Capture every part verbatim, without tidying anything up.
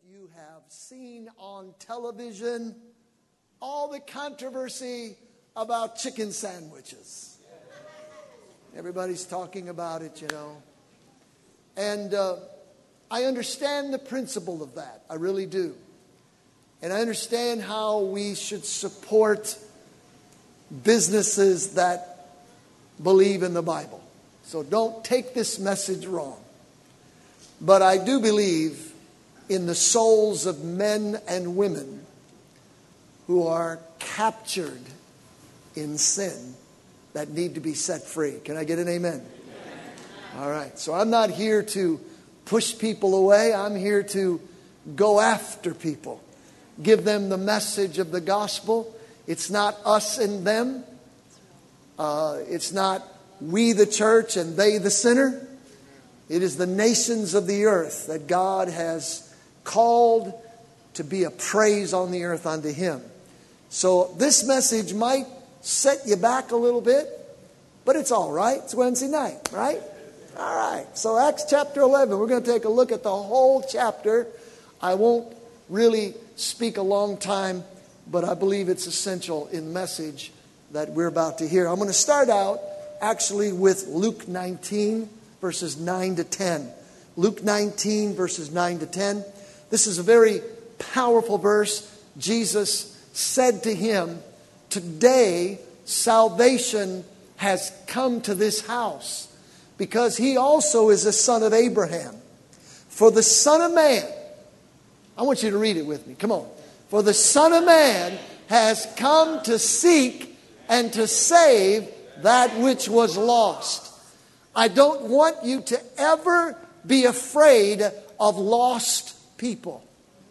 you have seen on television all the controversy about chicken sandwiches. Everybody's talking about it, you know. And uh, I understand the principle of that. I really do. And I understand how we should support businesses that believe in the Bible. So don't take this message wrong. But I do believe in the souls of men and women who are captured in sin that need to be set free. Can I get an amen? Amen. All right. So I'm not here to push people away. I'm here to go after people. Give them the message of the gospel. It's not us and them. Uh, it's not we the church and they the sinner. It is the nations of the earth that God has called to be a praise on the earth unto Him. So this message might set you back a little bit, but it's all right. It's Wednesday night, right? All right. So Acts chapter eleven, we're going to take a look at the whole chapter. I won't really speak a long time, but I believe it's essential in the message that we're about to hear. I'm going to start out actually with Luke nineteen, verses nine to ten. Luke nineteen, verses nine to ten. This is a very powerful verse. Jesus said to him, "Today salvation has come to this house, because he also is a son of Abraham. For the Son of Man," I want you to read it with me. Come on. "For the Son of Man has come to seek and to save that which was lost." I don't want you to ever be afraid of lost people.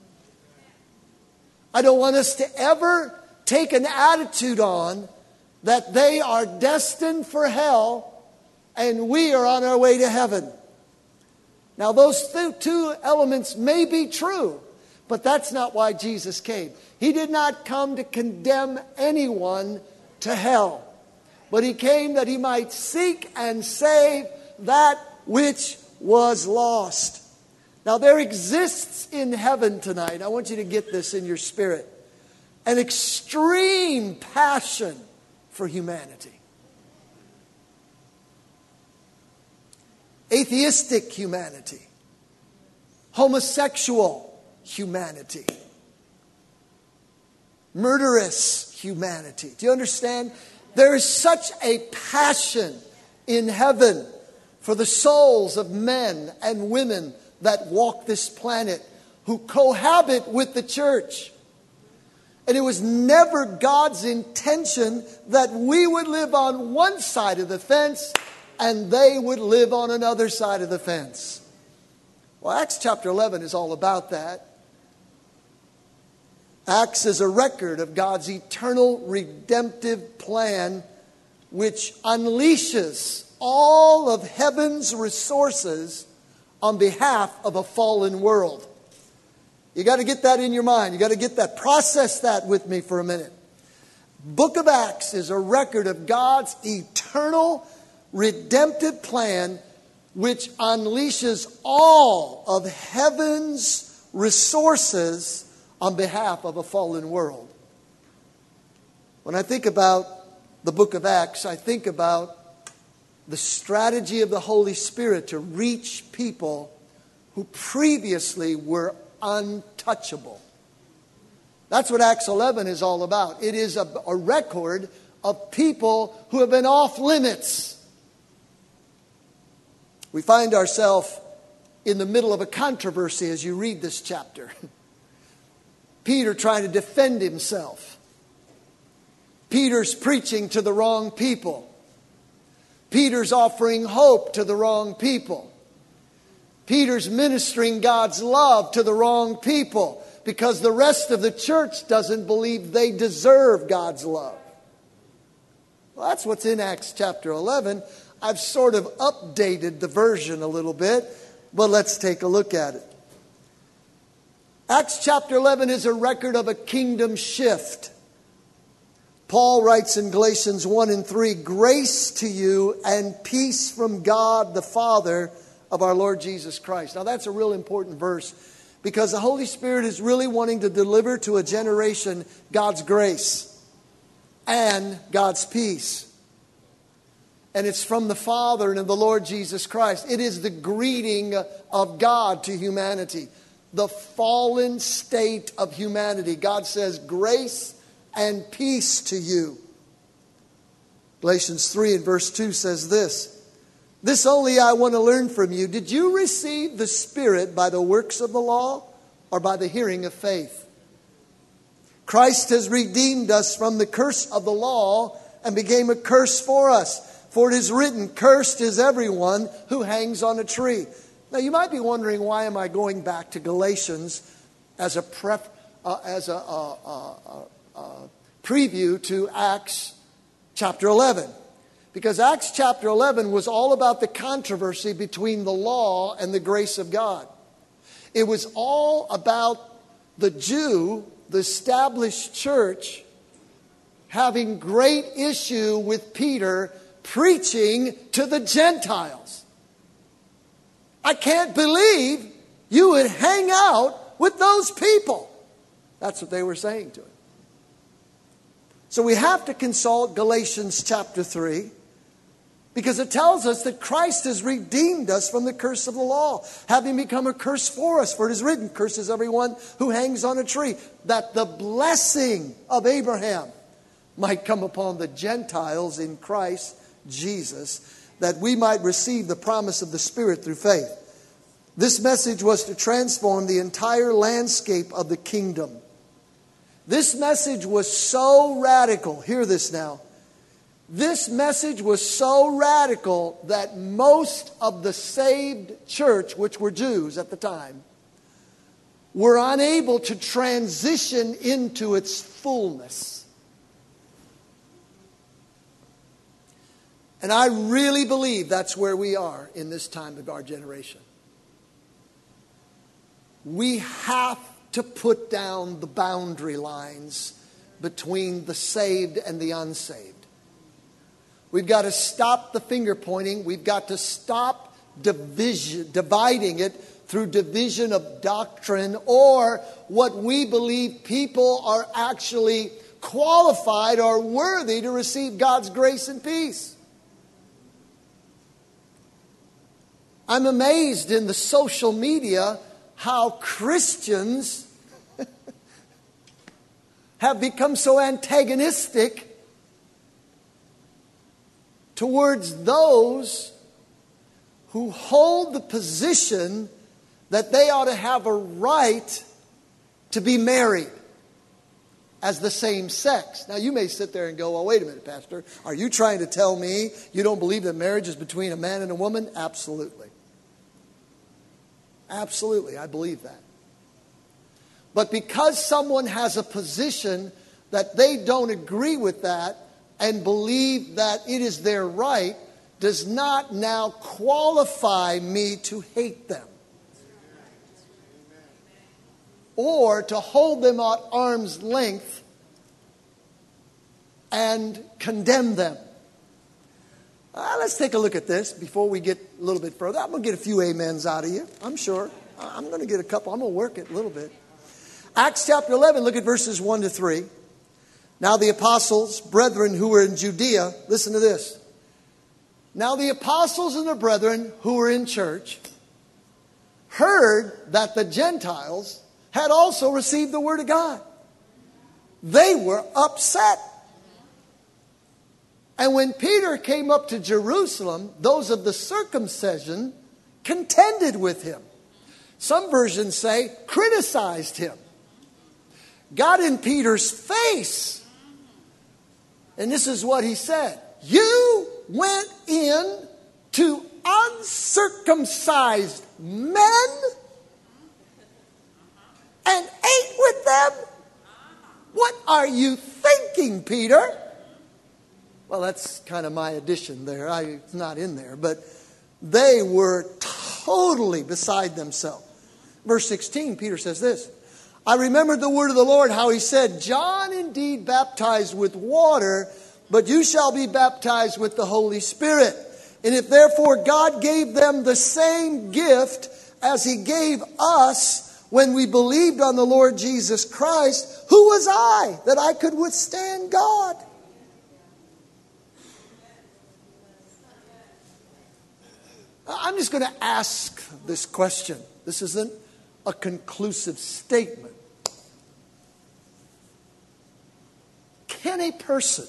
I don't want us to ever take an attitude on that they are destined for hell and we are on our way to heaven. Now, those th- two elements may be true, but that's not why Jesus came. He did not come to condemn anyone to hell, but He came that He might seek and save that which was lost. Now, there exists in heaven tonight, I want you to get this in your spirit, an extreme passion for humanity. Atheistic humanity. Homosexual humanity. Murderous humanity. Do you understand? There is such a passion in heaven for the souls of men and women that walk this planet, who cohabit with the church. And it was never God's intention that we would live on one side of the fence and they would live on another side of the fence. Well, Acts chapter eleven is all about that. Acts is a record of God's eternal redemptive plan, which unleashes all of heaven's resources on behalf of a fallen world. You got to get that in your mind. You got to get that. Process that with me for a minute. Book of Acts is a record of God's eternal redemptive plan, which unleashes all of heaven's resources on behalf of a fallen world. When I think about the book of Acts, I think about the strategy of the Holy Spirit to reach people who previously were untouchable. That's what Acts eleven is all about. It is a, a record of people who have been off limits. We find ourselves in the middle of a controversy as you read this chapter. Peter trying to defend himself. Peter's preaching to the wrong people. Peter's offering hope to the wrong people. Peter's ministering God's love to the wrong people because the rest of the church doesn't believe they deserve God's love. Well, that's what's in Acts chapter eleven. I've sort of updated the version a little bit, but let's take a look at it. Acts chapter eleven is a record of a kingdom shift. Paul writes in Galatians one and three, "Grace to you and peace from God the Father of our Lord Jesus Christ." Now that's a real important verse, Because the Holy Spirit is really wanting to deliver to a generation God's grace and God's peace. And it's from the Father and of the Lord Jesus Christ. It is the greeting of God to humanity. The fallen state of humanity. God says, grace and peace to you. Galatians three and verse two says this. This only I want to learn from you. Did you receive the Spirit by the works of the law or by the hearing of faith? Christ has redeemed us from the curse of the law and became a curse for us. For it is written, cursed is everyone who hangs on a tree. Now you might be wondering, why am I going back to Galatians as a prep, uh, as a, uh, uh, uh, uh, preview to Acts chapter eleven? Because Acts chapter eleven was all about the controversy between the law and the grace of God. It was all about the Jew, the established church, having great issue with Peter preaching to the Gentiles. I can't believe you would hang out with those people. That's what they were saying to him. So we have to consult Galatians chapter three. Because it tells us that Christ has redeemed us from the curse of the law, having become a curse for us. For it is written, curses everyone who hangs on a tree, that the blessing of Abraham might come upon the Gentiles in Christ Jesus, that we might receive the promise of the Spirit through faith. This message was to transform the entire landscape of the kingdom. This message was so radical. Hear this now. This message was so radical that most of the saved church, which were Jews at the time, were unable to transition into its fullness. And I really believe that's where we are in this time of our generation. We have to put down the boundary lines between the saved and the unsaved. We've got to stop the finger pointing. We've got to stop division, dividing it through division of doctrine or what we believe people are actually qualified or worthy to receive God's grace and peace. I'm amazed in the social media how Christians have become so antagonistic towards those who hold the position that they ought to have a right to be married as the same sex. Now you may sit there and go, well, wait a minute, Pastor. Are you trying to tell me you don't believe that marriage is between a man and a woman? Absolutely. Absolutely, I believe that. But because someone has a position that they don't agree with that, and believe that it is their right, does not now qualify me to hate them. Or to hold them at arm's length and condemn them. Uh, let's take a look at this before we get a little bit further. I'm going to get a few amens out of you, I'm sure. I'm going to get a couple. I'm going to work it a little bit. Acts chapter eleven, look at verses one to three. Now the apostles, brethren who were in Judea, listen to this. Now the apostles and the brethren who were in church heard that the Gentiles had also received the word of God. They were upset. And when Peter came up to Jerusalem, those of the circumcision contended with him. Some versions say criticized him. Got in Peter's face. And this is what he said. You went in to uncircumcised men and ate with them? What are you thinking, Peter? Well, that's kind of my addition there. I, it's not in there. But they were totally beside themselves. Verse sixteen, Peter says this. I remembered the word of the Lord, how he said, John indeed baptized with water, but you shall be baptized with the Holy Spirit. And if therefore God gave them the same gift as he gave us, when we believed on the Lord Jesus Christ, who was I that I could withstand God? I'm just going to ask this question. This isn't a conclusive statement. Can a person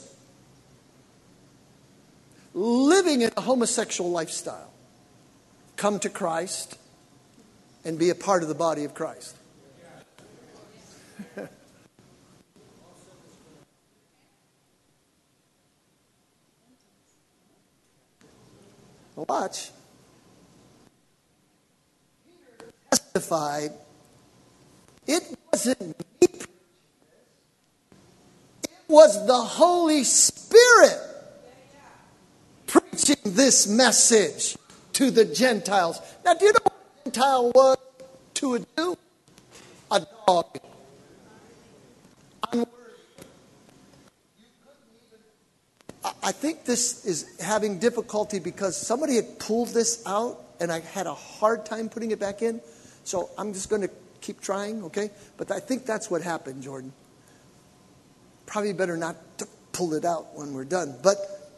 living in a homosexual lifestyle come to Christ and be a part of the body of Christ? Watch. Peter testified, it wasn't me preaching this. It was the Holy Spirit preaching this message to the Gentiles. Now, do you know what a Gentile was to a Jew? A dog. Unworthy. I think this is having difficulty because somebody had pulled this out and I had a hard time putting it back in. So I'm just going to keep trying, okay? But I think that's what happened, Jordan. Probably better not to pull it out when we're done. But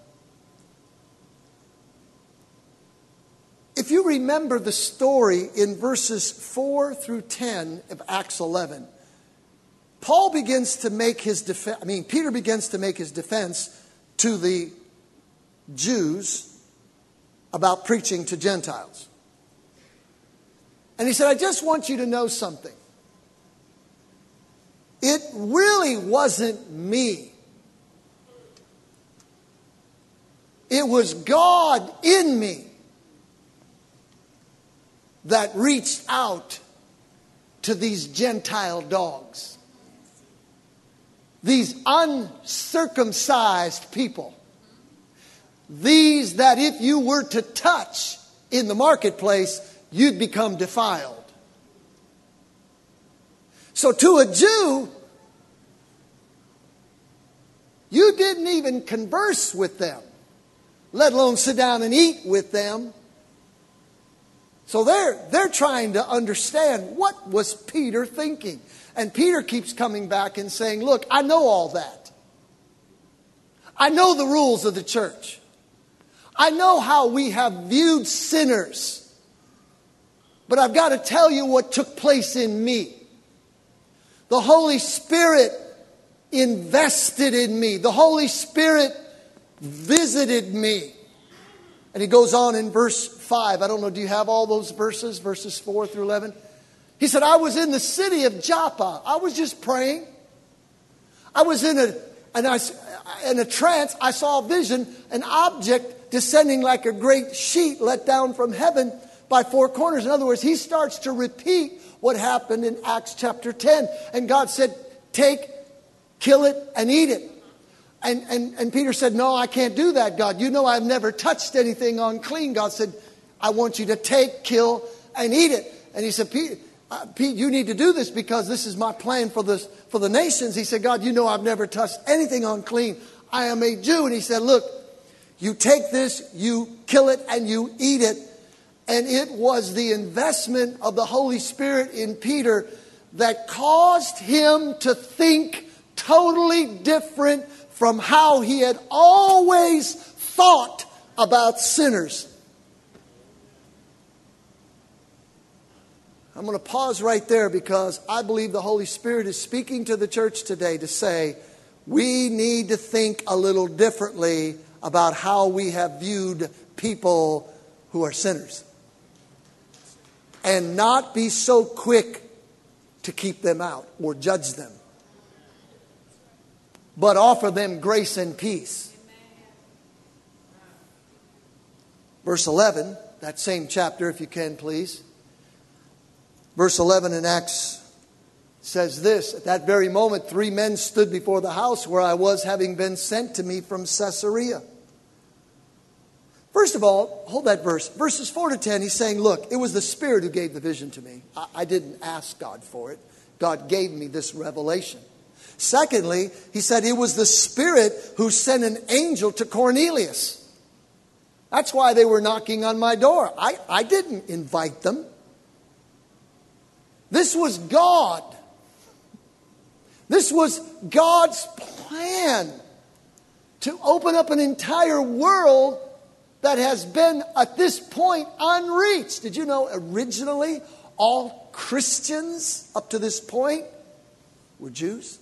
if you remember the story in verses four through ten of Acts eleven, Paul begins to make his defense, I mean, Peter begins to make his defense to the Jews about preaching to Gentiles. And he said, I just want you to know something. It really wasn't me. It was God in me that reached out to these Gentile dogs. These uncircumcised people. These that if you were to touch in the marketplace, you'd become defiled. So to a Jew, you didn't even converse with them, let alone sit down and eat with them. So they're, they're trying to understand, what was Peter thinking? And Peter keeps coming back and saying, look, I know all that. I know the rules of the church. I know how we have viewed sinners. But I've got to tell you what took place in me. The Holy Spirit invested in me. The Holy Spirit visited me. And he goes on in verse five. I don't know, do you have all those verses? Verses four through eleven. He said, I was in the city of Joppa. I was just praying. I was in a, and I, in a trance. I saw a vision, an object descending like a great sheet let down from heaven by four corners. In other words, he starts to repeat what happened in Acts chapter ten. And God said, take, kill it, and eat it. And, and, and Peter said, no, I can't do that, God. You know I've never touched anything unclean. God said, I want you to take, kill, and eat it. And he said, Pete, uh, Pete, you need to do this because this is my plan for, this, for the nations. He said, God, you know I've never touched anything unclean. I am a Jew. And he said, look, you take this, you kill it, and you eat it. And it was the investment of the Holy Spirit in Peter that caused him to think totally different from how he had always thought about sinners. I'm going to pause right there because I believe the Holy Spirit is speaking to the church today to say we need to think a little differently about how we have viewed people who are sinners. And not be so quick to keep them out or judge them. But offer them grace and peace. Verse eleven, that same chapter, if you can, please. Verse eleven in Acts says this, at that very moment, three men stood before the house where I was, having been sent to me from Caesarea. First of all, hold that verse. Verses four to ten, he's saying, look, it was the Spirit who gave the vision to me. I, I didn't ask God for it. God gave me this revelation. Secondly, he said it was the Spirit who sent an angel to Cornelius. That's why they were knocking on my door. I, I didn't invite them. This was God. This was God's plan to open up an entire world that has been at this point unreached. Did you know originally all Christians up to this point were Jews?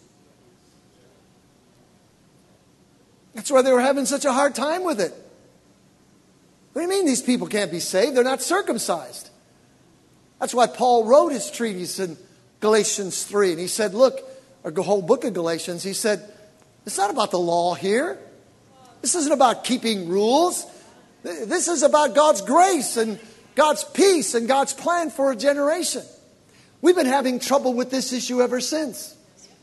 That's why they were having such a hard time with it. What do you mean these people can't be saved? They're not circumcised. That's why Paul wrote his treatise in Galatians three. And he said, look, or the whole book of Galatians, he said, it's not about the law here. This isn't about keeping rules. This is about God's grace and God's peace and God's plan for a generation. We've been having trouble with this issue ever since.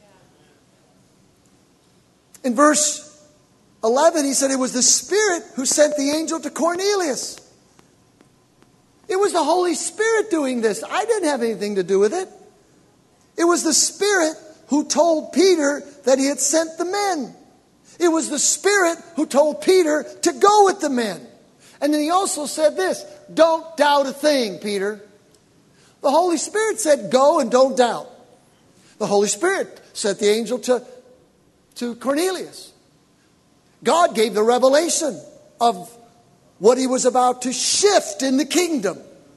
In verse eleven, he said it was the Spirit who sent the angel to Cornelius. It was the Holy Spirit doing this. I didn't have anything to do with it. It was the Spirit who told Peter that he had sent the men. It was the Spirit who told Peter to go with the men. And then he also said this, don't doubt a thing, Peter. The Holy Spirit said, go and don't doubt. The Holy Spirit sent the angel to, to Cornelius. God gave the revelation of what he was about to shift in the kingdom.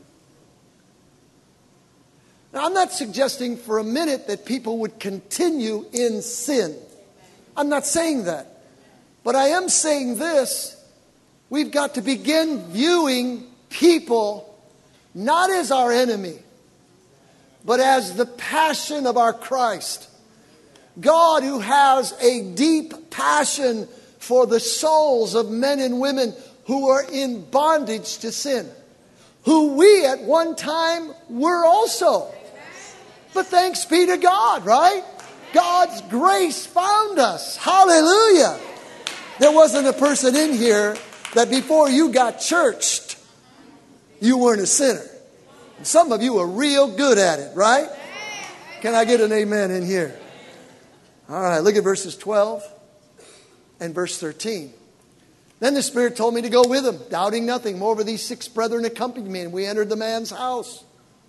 Now, I'm not suggesting for a minute that people would continue in sin. I'm not saying that. But I am saying this. We've got to begin viewing people not as our enemy, but as the passion of our Christ. God, who has a deep passion for the souls of men and women who are in bondage to sin, who we at one time were also. But thanks be to God, right? God's grace found us. Hallelujah. There wasn't a person in here that before you got churched, you weren't a sinner. And some of you are real good at it, right? Can I get an amen in here? All right, look at verses twelve and verse thirteen. Then the Spirit told me to go with him, doubting nothing. Moreover, these six brethren accompanied me, and we entered the man's house.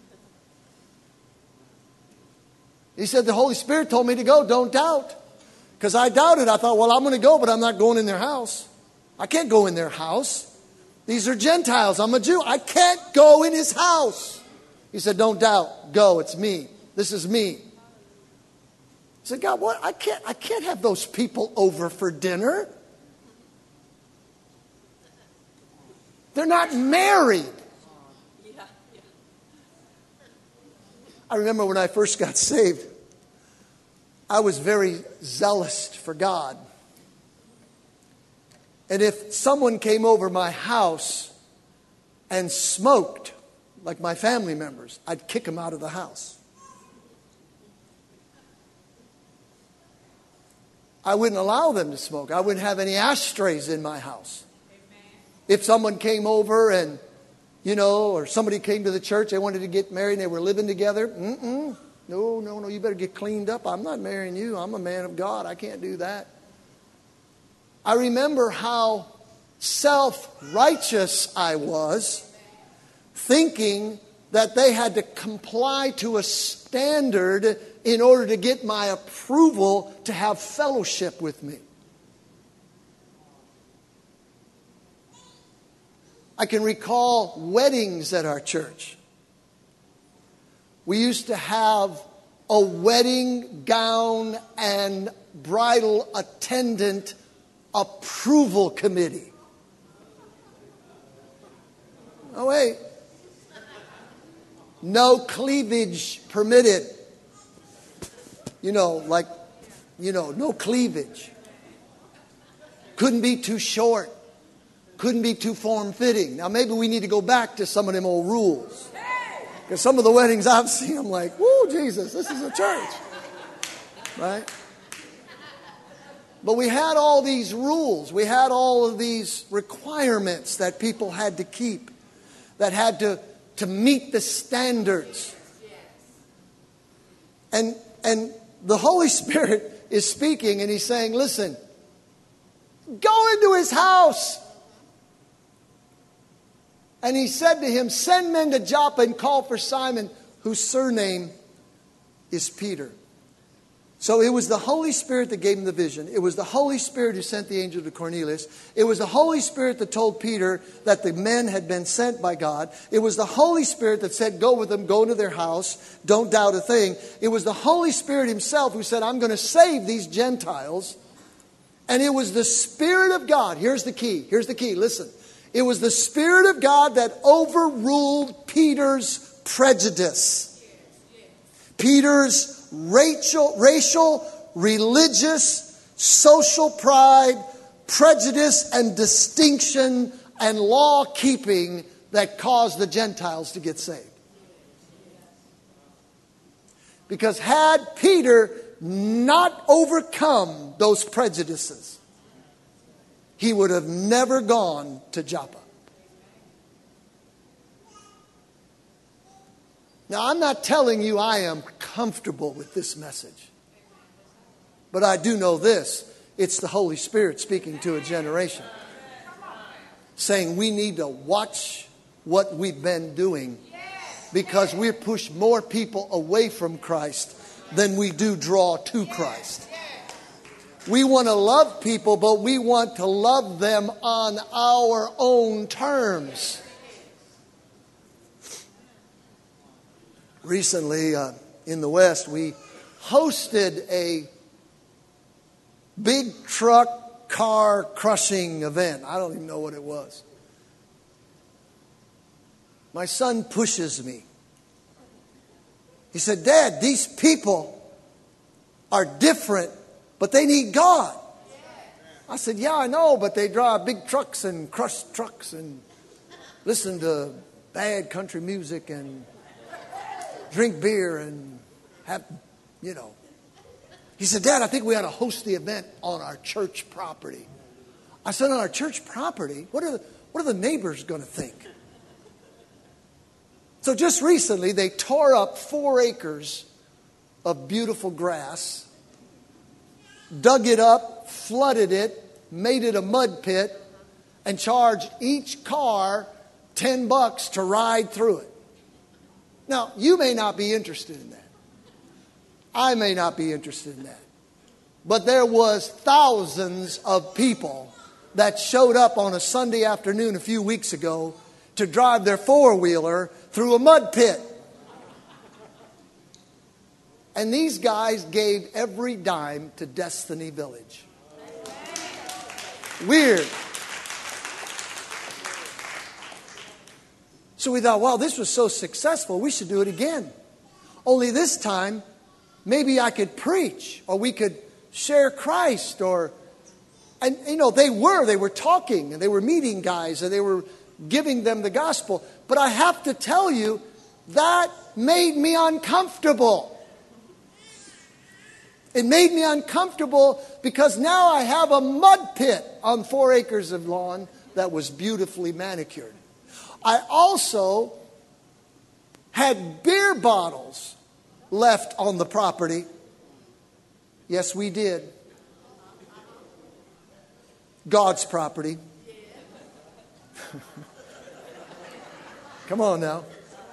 He said, the Holy Spirit told me to go, don't doubt. Because I doubted. I thought, well, I'm going to go, but I'm not going in their house. I can't go in their house. These are Gentiles. I'm a Jew. I can't go in his house. He said, don't doubt. Go. It's me. This is me. I said, God, what? I can't, I can't have those people over for dinner. They're not married. I remember when I first got saved, I was very zealous for God. And if someone came over my house and smoked, like my family members, I'd kick them out of the house. I wouldn't allow them to smoke. I wouldn't have any ashtrays in my house. If someone came over and, you know, or somebody came to the church, they wanted to get married and they were living together. Mm-mm. No, no, no, you better get cleaned up. I'm not marrying you. I'm a man of God. I can't do that. I remember how self-righteous I was, thinking that they had to comply to a standard in order to get my approval to have fellowship with me. I can recall weddings at our church. We used to have a wedding gown and bridal attendant approval committee. Oh, wait. No cleavage permitted. You know, like, you know, no cleavage. Couldn't be too short. Couldn't be too form-fitting. Now, maybe we need to go back to some of them old rules. Because some of the weddings I've seen, I'm like, whoa, Jesus, this is a church. Right? But we had all these rules. We had all of these requirements that people had to keep, that had to, to meet the standards. And, and the Holy Spirit is speaking and he's saying, listen, go into his house. And he said to him, send men to Joppa and call for Simon, whose surname is Peter. So it was the Holy Spirit that gave him the vision. It was the Holy Spirit who sent the angel to Cornelius. It was the Holy Spirit that told Peter that the men had been sent by God. It was the Holy Spirit that said, go with them, go to their house, don't doubt a thing. It was the Holy Spirit himself who said, I'm going to save these Gentiles. And it was the Spirit of God. Here's the key. Here's the key. Listen. It was the Spirit of God that overruled Peter's prejudice. Peter's racial, racial, religious, social pride, prejudice, and distinction and law keeping that caused the Gentiles to get saved. Because had Peter not overcome those prejudices, he would have never gone to Joppa. Now, I'm not telling you I am comfortable with this message. But I do know this. It's the Holy Spirit speaking to a generation. Saying we need to watch what we've been doing. Because we've pushed more people away from Christ than we do draw to Christ. We want to love people, but we want to love them on our own terms. Recently, uh, in the West, we hosted a big truck car crushing event. I don't even know what it was. My son pushes me. He said, Dad, these people are different, but they need God. I said, yeah, I know, but they drive big trucks and crush trucks and listen to bad country music and drink beer and have, you know. He said, Dad, I think we ought to host the event on our church property. I said, on our church property? What are the, what are the neighbors going to think? So just recently, they tore up four acres of beautiful grass, dug it up, flooded it, made it a mud pit, and charged each car ten bucks to ride through it. Now, you may not be interested in that. I may not be interested in that. But there was thousands of people that showed up on a Sunday afternoon a few weeks ago to drive their four-wheeler through a mud pit. And these guys gave every dime to Destiny Village. Weird. So we thought, well, this was so successful, we should do it again. Only this time, maybe I could preach, or we could share Christ, or, and you know, they were, they were talking, and they were meeting guys, and they were giving them the gospel. But I have to tell you, that made me uncomfortable. It made me uncomfortable because now I have a mud pit on four acres of lawn that was beautifully manicured. I also had beer bottles left on the property. Yes, we did. God's property. Come on now.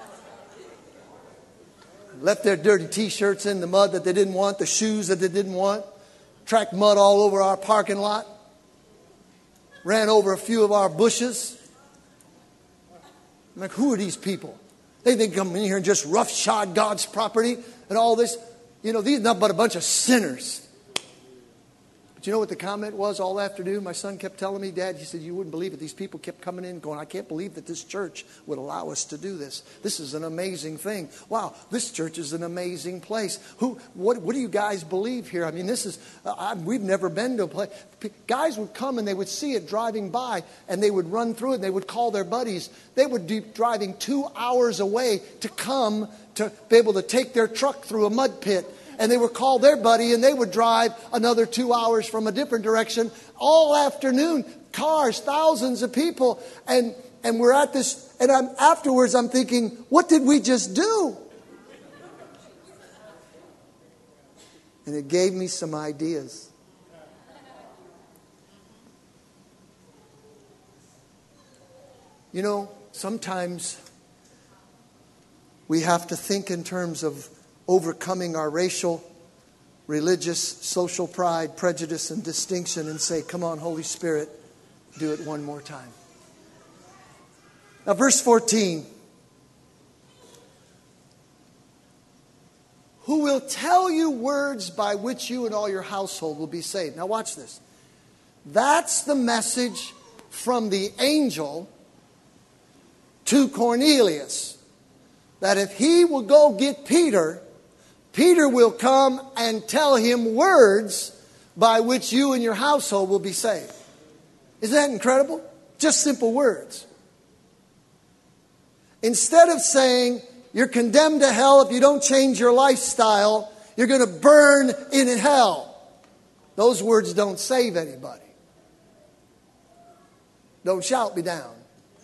Left their dirty t-shirts in the mud that they didn't want, the shoes that they didn't want. Tracked mud all over our parking lot. Ran over a few of our bushes. I'm like, who are these people? They think come in here and just roughshod God's property and all this. You know, these are nothing but a bunch of sinners. But you know what the comment was all afternoon? My son kept telling me, Dad, he said, you wouldn't believe it. These people kept coming in going, I can't believe that this church would allow us to do this. This is an amazing thing. Wow, this church is an amazing place. Who? What, what do you guys believe here? I mean, this is, uh, I, we've never been to a place. P- guys would come and they would see it driving by and they would run through it and they would call their buddies. They would be driving two hours away to come to be able to take their truck through a mud pit. And they would call their buddy and they would drive another two hours from a different direction all afternoon. Cars, thousands of people. And, and we're at this, and I'm, afterwards I'm thinking, what did we just do? And it gave me some ideas. You know, sometimes we have to think in terms of overcoming our racial, religious, social pride, prejudice, and distinction and say, come on, Holy Spirit, do it one more time. Now, verse fourteen. Who will tell you words by which you and all your household will be saved. Now watch this. That's the message from the angel to Cornelius. That if he will go get Peter, Peter will come and tell him words by which you and your household will be saved. Isn't that incredible? Just simple words. Instead of saying, you're condemned to hell if you don't change your lifestyle, you're going to burn in hell. Those words don't save anybody. Don't shout me down.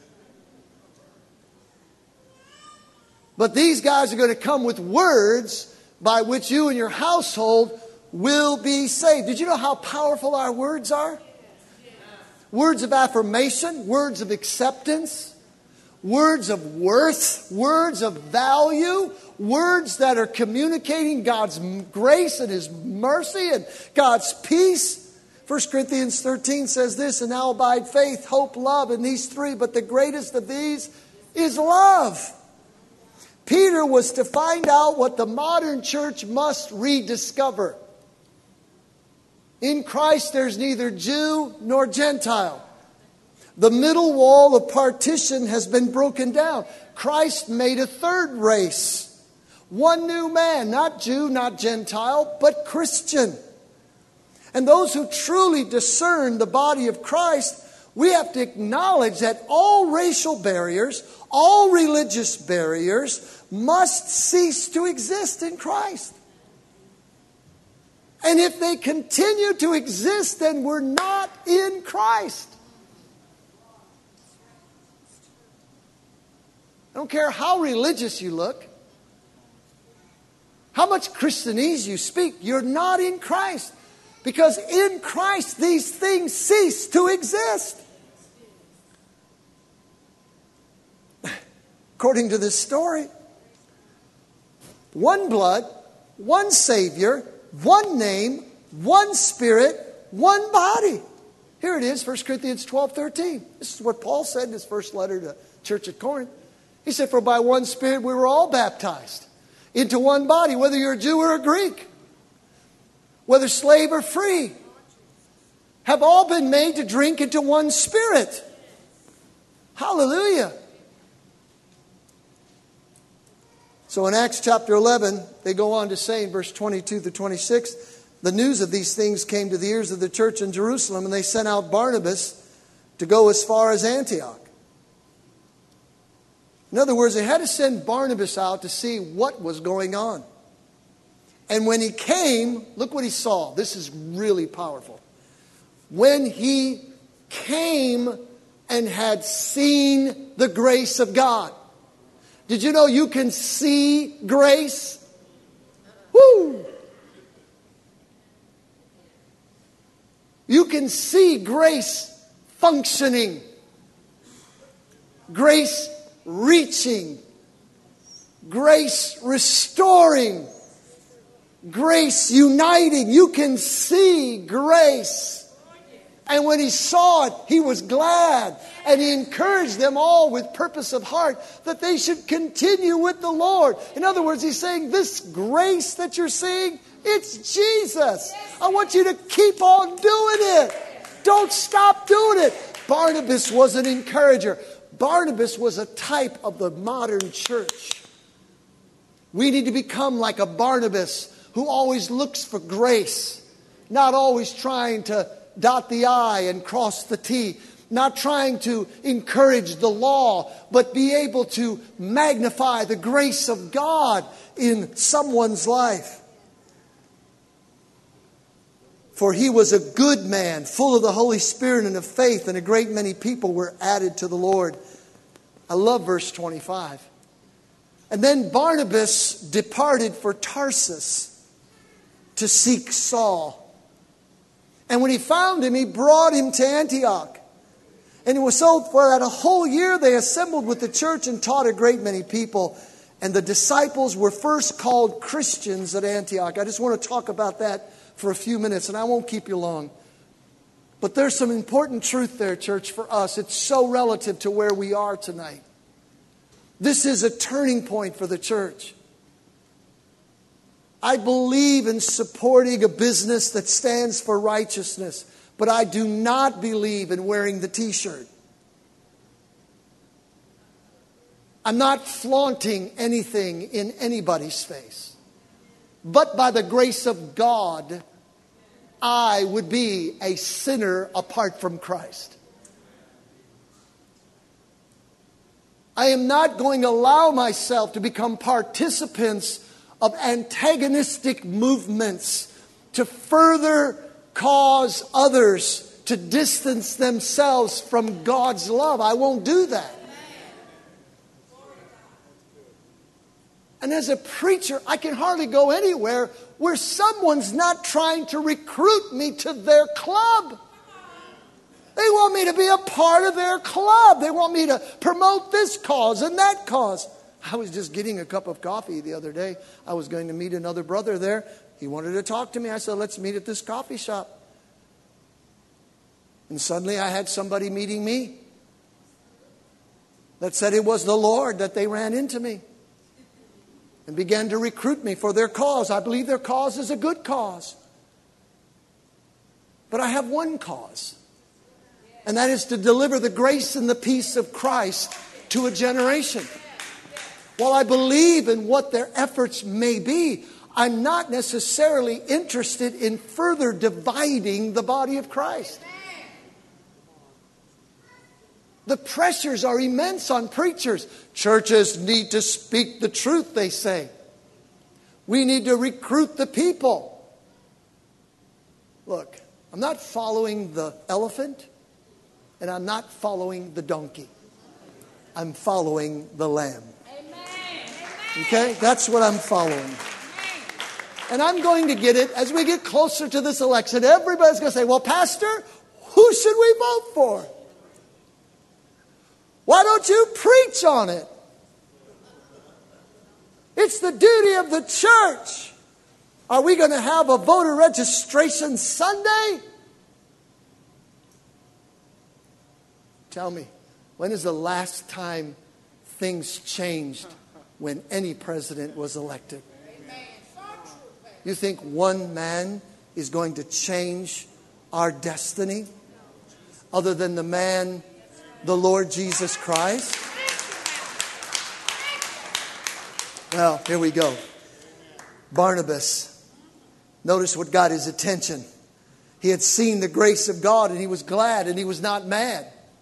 But these guys are going to come with words by which you and your household will be saved. Did you know how powerful our words are? Words of affirmation, words of acceptance, words of worth, words of value, words that are communicating God's grace and His mercy and God's peace. First Corinthians thirteen says this, and now abide faith, hope, love, and these three, but the greatest of these is love. Peter was to find out what the modern church must rediscover. In Christ there's neither Jew nor Gentile. The middle wall of partition has been broken down. Christ made a third race. One new man, not Jew, not Gentile, but Christian. And those who truly discern the body of Christ, we have to acknowledge that all racial barriers, all religious barriers must cease to exist in Christ. And if they continue to exist, then we're not in Christ. I don't care how religious you look, how much Christianese you speak, you're not in Christ. Because in Christ, these things cease to exist. According to this story, one blood, one Savior, one name, one Spirit, one body. Here it is, First Corinthians twelve thirteen. This is what Paul said in his first letter to the church at Corinth. He said, for by one Spirit we were all baptized into one body, whether you're a Jew or a Greek, whether slave or free, have all been made to drink into one Spirit. Hallelujah. So in Acts chapter eleven, they go on to say in verse twenty-two to twenty-six, the news of these things came to the ears of the church in Jerusalem, and they sent out Barnabas to go as far as Antioch. In other words, they had to send Barnabas out to see what was going on. And when he came, look what he saw. This is really powerful. When he came and had seen the grace of God. Did you know you can see grace? Woo! You can see grace functioning. Grace reaching. Grace restoring. Grace uniting. You can see grace. And when he saw it, he was glad. And he encouraged them all with purpose of heart that they should continue with the Lord. In other words, he's saying this grace that you're seeing, it's Jesus. I want you to keep on doing it. Don't stop doing it. Barnabas was an encourager. Barnabas was a type of the modern church. We need to become like a Barnabas who always looks for grace, not always trying to dot the I and cross the T, not trying to encourage the law, but be able to magnify the grace of God in someone's life. For he was a good man, full of the Holy Spirit and of faith, and a great many people were added to the Lord. I love verse twenty-five. And then Barnabas departed for Tarsus to seek Saul. And when he found him, he brought him to Antioch. And it was so for that a whole year they assembled with the church and taught a great many people. And the disciples were first called Christians at Antioch. I just want to talk about that for a few minutes, and I won't keep you long. But there's some important truth there, church, for us. It's so relative to where we are tonight. This is a turning point for the church. I believe in supporting a business that stands for righteousness, but I do not believe in wearing the t-shirt. I'm not flaunting anything in anybody's face. But by the grace of God, I would be a sinner apart from Christ. I am not going to allow myself to become participants of antagonistic movements to further cause others to distance themselves from God's love. I won't do that. And as a preacher, I can hardly go anywhere where someone's not trying to recruit me to their club. They want me to be a part of their club. They want me to promote this cause and that cause. I was just getting a cup of coffee the other day. I was going to meet another brother there. He wanted to talk to me. I said, let's meet at this coffee shop. And suddenly I had somebody meeting me that said it was the Lord that they ran into me and began to recruit me for their cause. I believe their cause is a good cause. But I have one cause. And that is to deliver the grace and the peace of Christ to a generation. While I believe in what their efforts may be, I'm not necessarily interested in further dividing the body of Christ. The pressures are immense on preachers. Churches need to speak the truth, they say. We need to recruit the people. Look, I'm not following the elephant, and I'm not following the donkey. I'm following the lamb. Okay? That's what I'm following. And I'm going to get it as we get closer to this election. Everybody's going to say, well, Pastor, who should we vote for? Why don't you preach on it? It's the duty of the church. Are we going to have a voter registration Sunday? Tell me, when is the last time things changed when any president was elected? You think one man is going to change our destiny other than the man, the Lord Jesus Christ? Well, here we go. Barnabas, notice what got his attention. He had seen the grace of God and he was glad and he was not mad.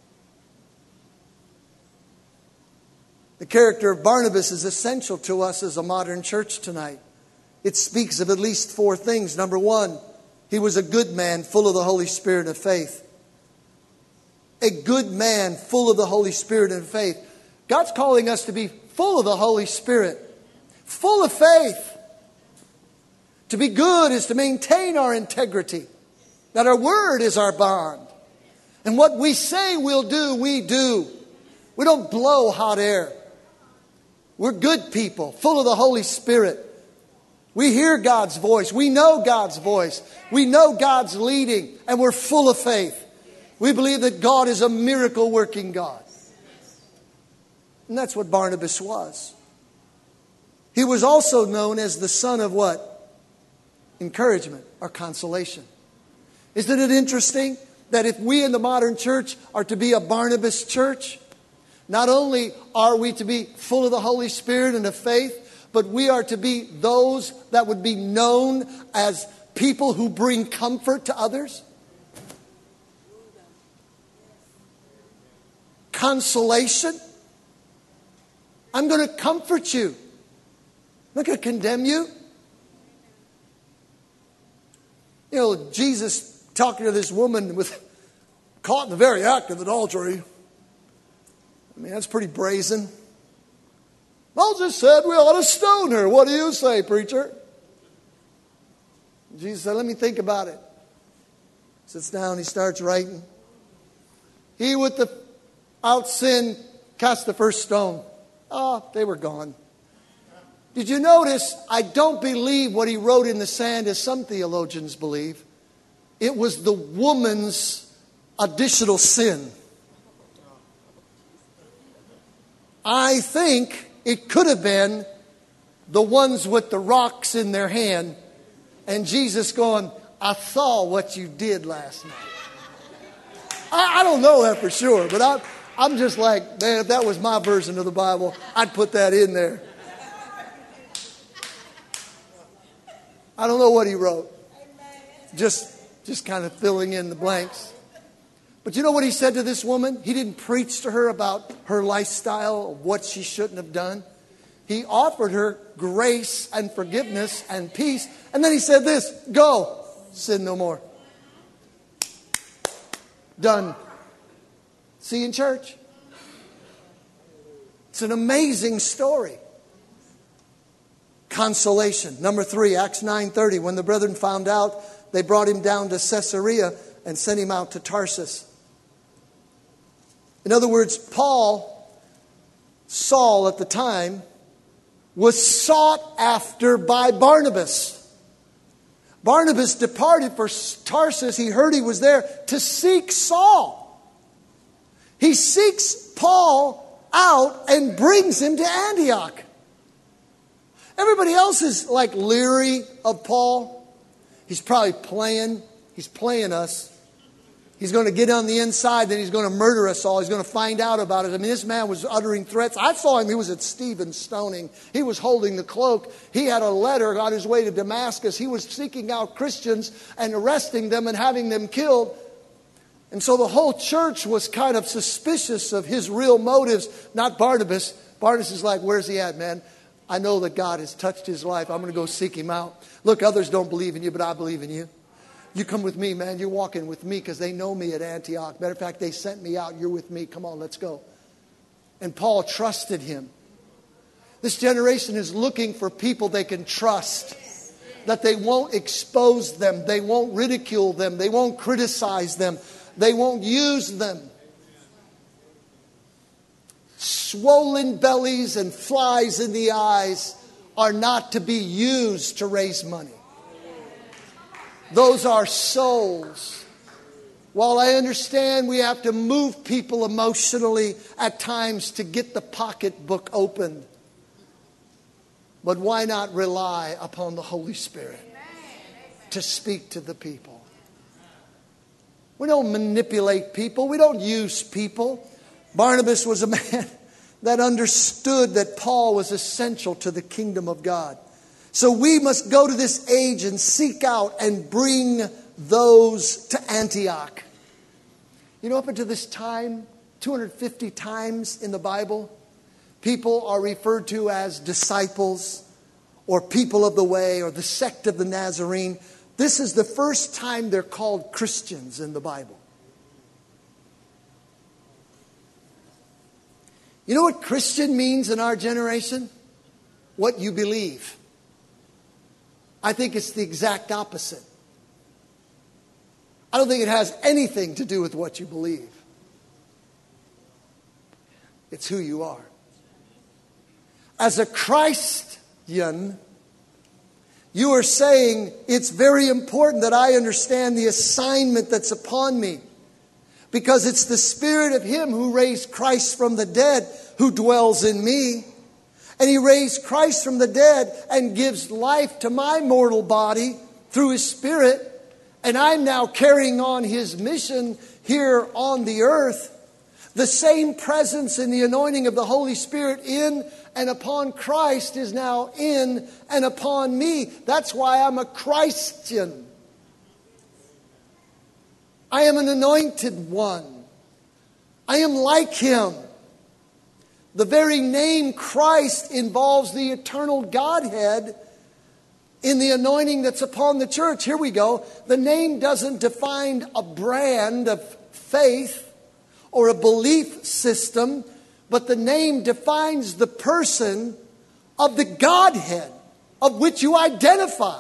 The character of Barnabas is essential to us as a modern church tonight. It speaks of at least four things. Number one, he was a good man full of the Holy Spirit and faith. A good man full of the Holy Spirit and faith. God's calling us to be full of the Holy Spirit, full of faith. To be good is to maintain our integrity, that our word is our bond. And what we say we'll do, we do. We don't blow hot air. We're good people, full of the Holy Spirit. We hear God's voice. We know God's voice. We know God's leading, and we're full of faith. We believe that God is a miracle working God. And that's what Barnabas was. He was also known as the son of what? Encouragement or consolation. Isn't it interesting that if we in the modern church are to be a Barnabas church, not only are we to be full of the Holy Spirit and of faith, but we are to be those that would be known as people who bring comfort to others. Consolation. I'm going to comfort you. I'm not going to condemn you. You know, Jesus talking to this woman with caught in the very act of adultery. I mean, that's pretty brazen. Moses said we ought to stone her. What do you say, preacher? Jesus said, let me think about it. Sits down, he starts writing. He with the out sin cast the first stone. Oh, they were gone. Did you notice, I don't believe what he wrote in the sand as some theologians believe. It was the woman's additional sin. I think it could have been the ones with the rocks in their hand and Jesus going, I saw what you did last night. I, I don't know that for sure, but I, I'm just like, man, if that was my version of the Bible, I'd put that in there. I don't know what he wrote. Just, just kind of filling in the blanks. But you know what he said to this woman? He didn't preach to her about her lifestyle, of what she shouldn't have done. He offered her grace and forgiveness and peace. And then he said this, go, sin no more. Done. See you in church. It's an amazing story. Consolation. Number three, Acts nine thirty. When the brethren found out, they brought him down to Caesarea and sent him out to Tarsus. In other words, Paul, Saul at the time, was sought after by Barnabas. Barnabas departed for Tarsus. He heard he was there to seek Saul. He seeks Paul out and brings him to Antioch. Everybody else is like leery of Paul. He's probably playing. He's playing us. He's going to get on the inside, then he's going to murder us all. He's going to find out about it. I mean, this man was uttering threats. I saw him. He was at Stephen's stoning. He was holding the cloak. He had a letter on his way to Damascus. He was seeking out Christians and arresting them and having them killed. And so the whole church was kind of suspicious of his real motives, not Barnabas. Barnabas is like, where's he at, man? I know that God has touched his life. I'm going to go seek him out. Look, others don't believe in you, but I believe in you. You come with me, man. You're walking with me because they know me at Antioch. Matter of fact, they sent me out. You're with me. Come on, let's go. And Paul trusted him. This generation is looking for people they can trust. That they won't expose them. They won't ridicule them. They won't criticize them. They won't use them. Swollen bellies and flies in the eyes are not to be used to raise money. Those are souls. While I understand we have to move people emotionally at times to get the pocketbook opened, but why not rely upon the Holy Spirit to speak to the people? We don't manipulate people. We don't use people. Barnabas was a man that understood that Paul was essential to the kingdom of God. So we must go to this age and seek out and bring those to Antioch. You know, up until this time, two hundred fifty times in the Bible, people are referred to as disciples or people of the way or the sect of the Nazarene. This is the first time they're called Christians in the Bible. You know what Christian means in our generation? What you believe. I think it's the exact opposite. I don't think it has anything to do with what you believe. It's who you are. As a Christian, you are saying it's very important that I understand the assignment that's upon me. Because it's the Spirit of Him who raised Christ from the dead who dwells in me. And He raised Christ from the dead and gives life to my mortal body through His Spirit. And I'm now carrying on His mission here on the earth. The same presence and the anointing of the Holy Spirit in and upon Christ is now in and upon me. That's why I'm a Christian. I am an anointed one. I am like Him. The very name Christ involves the eternal Godhead in the anointing that's upon the church. Here we go. The name doesn't define a brand of faith or a belief system, but the name defines the person of the Godhead of which you identify.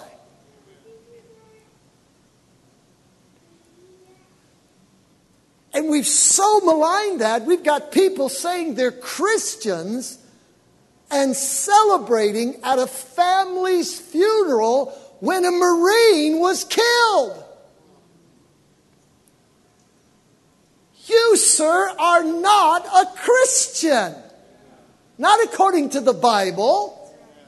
And we've so maligned that. We've got people saying they're Christians, and celebrating at a family's funeral when a Marine was killed. You, sir, are not a Christian. Not according to the Bible.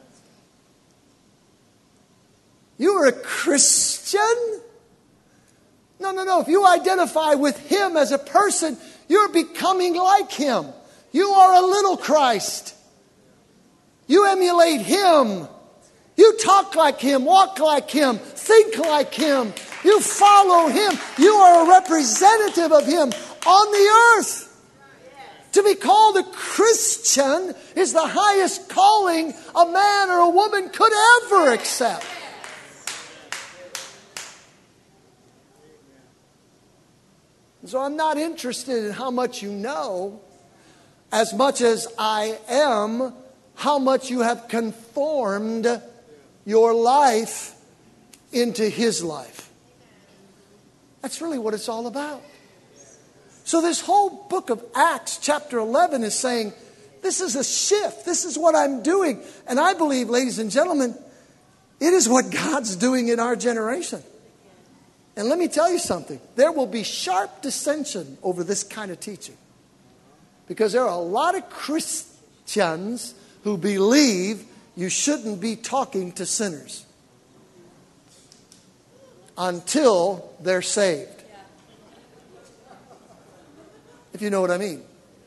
You are a Christian? No, no, no. If you identify with Him as a person, you're becoming like Him. You are a little Christ. You emulate Him. You talk like Him, walk like Him, think like Him. You follow Him. You are a representative of Him on the earth. To be called a Christian is the highest calling a man or a woman could ever accept. So I'm not interested in how much you know as much as I am how much you have conformed your life into His life. That's really what it's all about. So this whole book of Acts, chapter eleven, is saying, this is a shift. This is what I'm doing. And I believe, ladies and gentlemen, it is what God's doing in our generation. And let me tell you something. There will be sharp dissension over this kind of teaching. Because there are a lot of Christians who believe you shouldn't be talking to sinners until they're saved. If you know what I mean.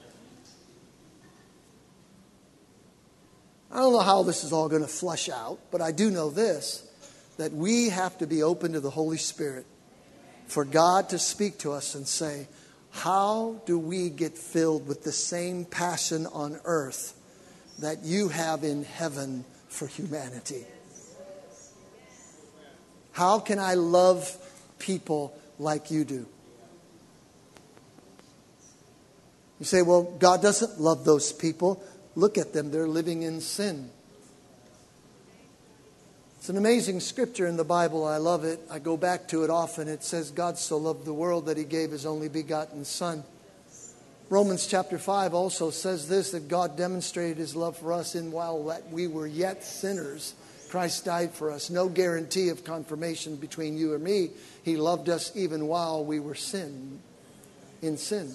I don't know how this is all going to flush out, but I do know this, that we have to be open to the Holy Spirit for God to speak to us and say, how do we get filled with the same passion on earth that you have in heaven for humanity? How can I love people like you do? You say, well, God doesn't love those people. Look at them. They're living in sin. It's an amazing scripture in the Bible. I love it. I go back to it often. It says, God so loved the world that He gave His only begotten Son. Romans chapter five also says this, that God demonstrated His love for us in while that we were yet sinners, Christ died for us. No guarantee of confirmation between you and me. He loved us even while we were sin, in sin.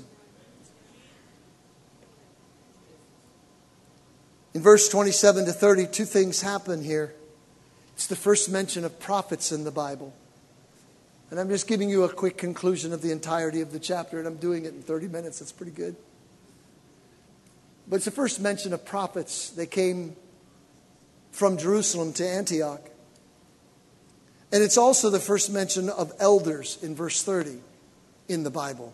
In verse twenty-seven to thirty, two things happen here. It's the first mention of prophets in the Bible. And I'm just giving you a quick conclusion of the entirety of the chapter, and I'm doing it in thirty minutes. That's pretty good. But it's the first mention of prophets. They came from Jerusalem to Antioch. And it's also the first mention of elders in verse thirty in the Bible.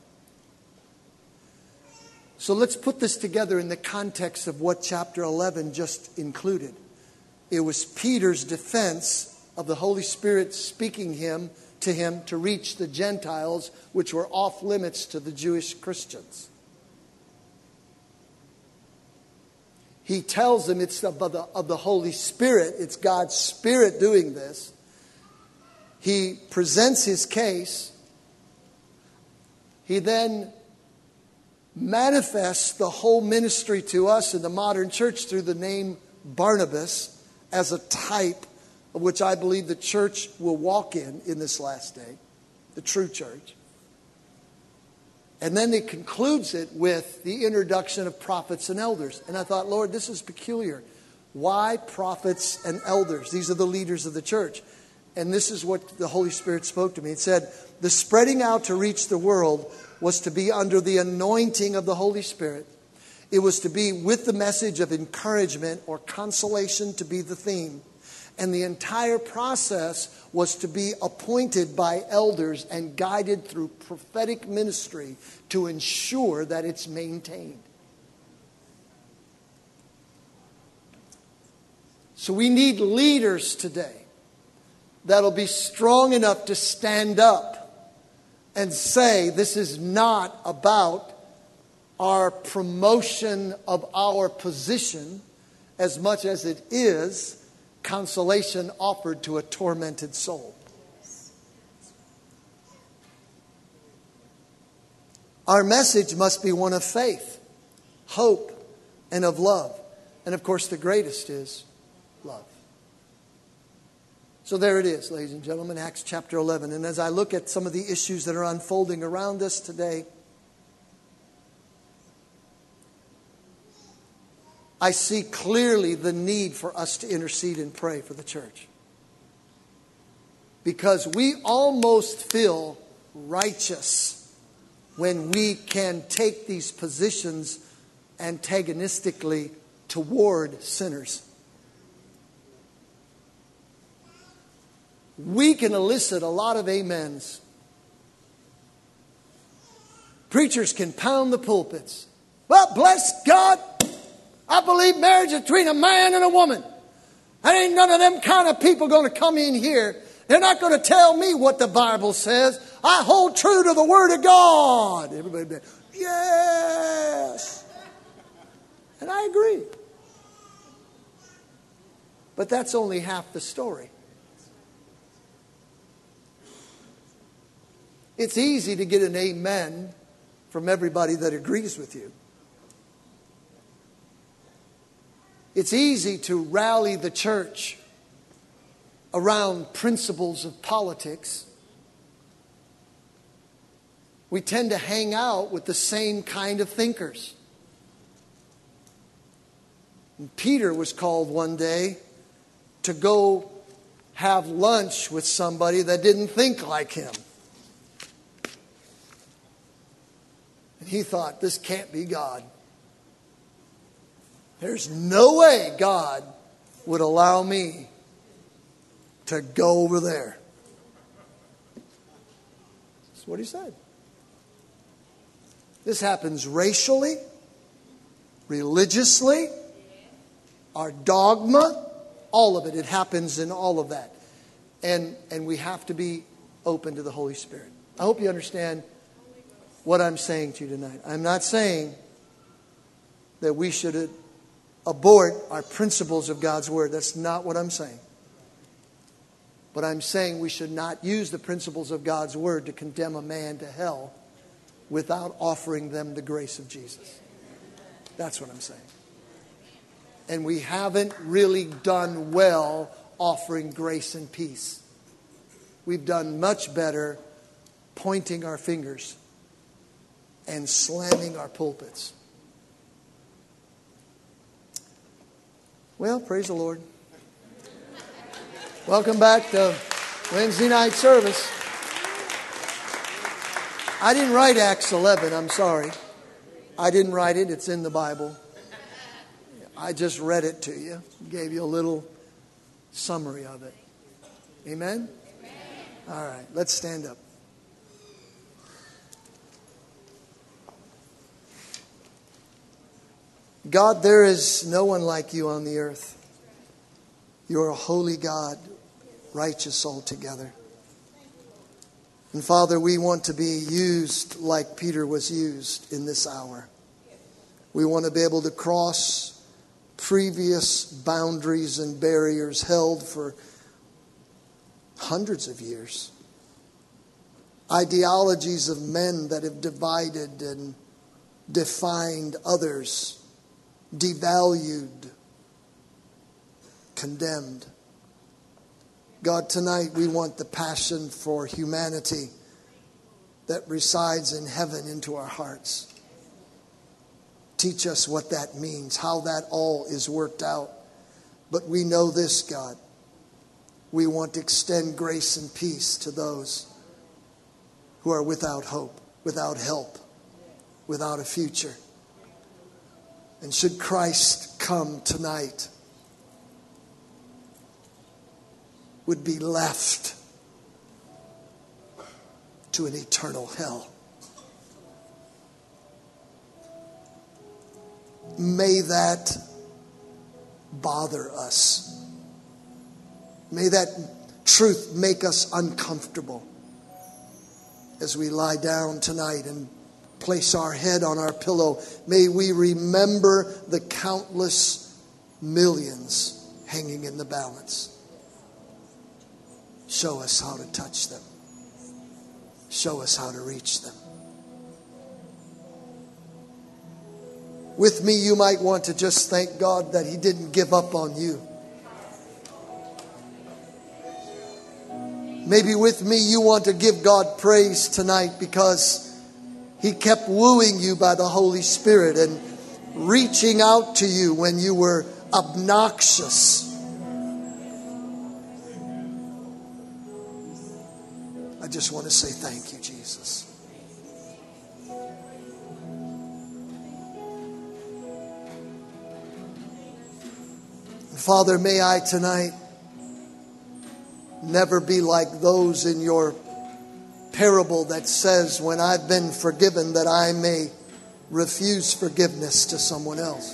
So let's put this together in the context of what chapter eleven just included. It was Peter's defense of the Holy Spirit speaking him to him to reach the Gentiles, which were off limits to the Jewish Christians. He tells them it's of the, of the Holy Spirit. It's God's Spirit doing this. He presents his case. He then manifests the whole ministry to us in the modern church through the name Barnabas as a type of which I believe the church will walk in in this last day, the true church. And then it concludes it with the introduction of prophets and elders. And I thought, Lord, this is peculiar. Why prophets and elders? These are the leaders of the church. And this is what the Holy Spirit spoke to me. It said, the spreading out to reach the world was to be under the anointing of the Holy Spirit. It was to be with the message of encouragement or consolation to be the theme. And the entire process was to be appointed by elders and guided through prophetic ministry to ensure that it's maintained. So we need leaders today that'll be strong enough to stand up and say, this is not about our promotion of our position as much as it is consolation offered to a tormented soul. Our message must be one of faith, hope, and of love. And of course, the greatest is love. So there it is, ladies and gentlemen, Acts chapter eleven. And as I look at some of the issues that are unfolding around us today, I see clearly the need for us to intercede and pray for the church. Because we almost feel righteous when we can take these positions antagonistically toward sinners. We can elicit a lot of amens. Preachers can pound the pulpits. Well, bless God, I believe marriage is between a man and a woman. And ain't none of them kind of people going to come in here. They're not going to tell me what the Bible says. I hold true to the Word of God. Everybody be, yes. And I agree. But that's only half the story. It's easy to get an amen from everybody that agrees with you. It's easy to rally the church around principles of politics. We tend to hang out with the same kind of thinkers. And Peter was called one day to go have lunch with somebody that didn't think like him. And he thought, this can't be God. There's no way God would allow me to go over there. That's what he said. This happens racially, religiously, our dogma, all of it. It happens in all of that. And, and we have to be open to the Holy Spirit. I hope you understand what I'm saying to you tonight. I'm not saying that we should abort our principles of God's Word. That's not what I'm saying. But I'm saying we should not use the principles of God's Word to condemn a man to hell without offering them the grace of Jesus. That's what I'm saying. And we haven't really done well offering grace and peace. We've done much better pointing our fingers and slamming our pulpits. Well, praise the Lord. Welcome back to Wednesday night service. I didn't write Acts eleven, I'm sorry. I didn't write it, it's in the Bible. I just read it to you, gave you a little summary of it. Amen? Amen. All right, let's stand up. God, there is no one like you on the earth. You are a holy God, righteous altogether. And Father, we want to be used like Peter was used in this hour. We want to be able to cross previous boundaries and barriers held for hundreds of years. Ideologies of men that have divided and defined others, devalued, condemned. God, tonight we want the passion for humanity that resides in heaven into our hearts. Teach us what that means, how that all is worked out. But we know this, God. We want to extend grace and peace to those who are without hope, without help, without a future. And should Christ come tonight, would be left to an eternal hell. May that bother us. May that truth make us uncomfortable as we lie down tonight and place our head on our pillow. May we remember the countless millions hanging in the balance. Show us how to touch them. Show us how to reach them. With me, you might want to just thank God that He didn't give up on you. Maybe with me, you want to give God praise tonight because He kept wooing you by the Holy Spirit and reaching out to you when you were obnoxious. I just want to say thank you, Jesus. Father, may I tonight never be like those in your parable that says, when I've been forgiven, that I may refuse forgiveness to someone else.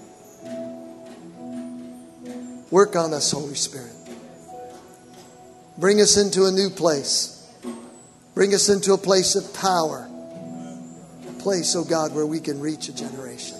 Work on us, Holy Spirit. Bring us into a new place. Bring us into a place of power. A place, oh God, where we can reach a generation.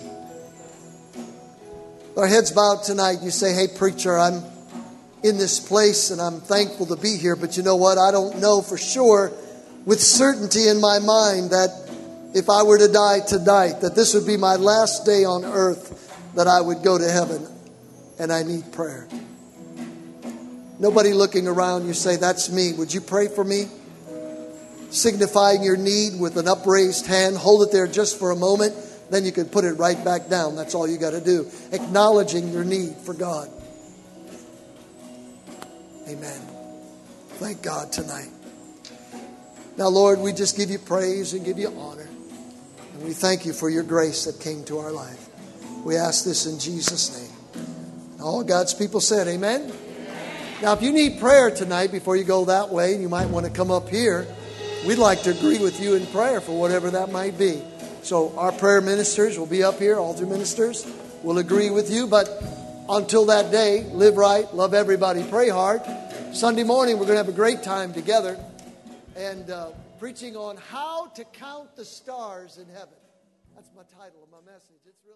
Our heads bowed tonight. You say, hey, preacher, I'm in this place and I'm thankful to be here. But you know what? I don't know for sure with certainty in my mind that if I were to die tonight, that this would be my last day on earth, that I would go to heaven, and I need prayer. Nobody looking around, you say, that's me. Would you pray for me? Signifying your need with an upraised hand. Hold it there just for a moment. Then you can put it right back down. That's all you got to do. Acknowledging your need for God. Amen. Thank God tonight. Now, Lord, we just give you praise and give you honor. And we thank you for your grace that came to our life. We ask this in Jesus' name. And all God's people said, amen? Amen. Now, if you need prayer tonight before you go that way, and you might want to come up here, we'd like to agree with you in prayer for whatever that might be. So our prayer ministers will be up here, altar ministers will agree with you. But until that day, live right, love everybody, pray hard. Sunday morning, we're going to have a great time together and uh, preaching on how to count the stars in heaven. That's my title of my message. It's really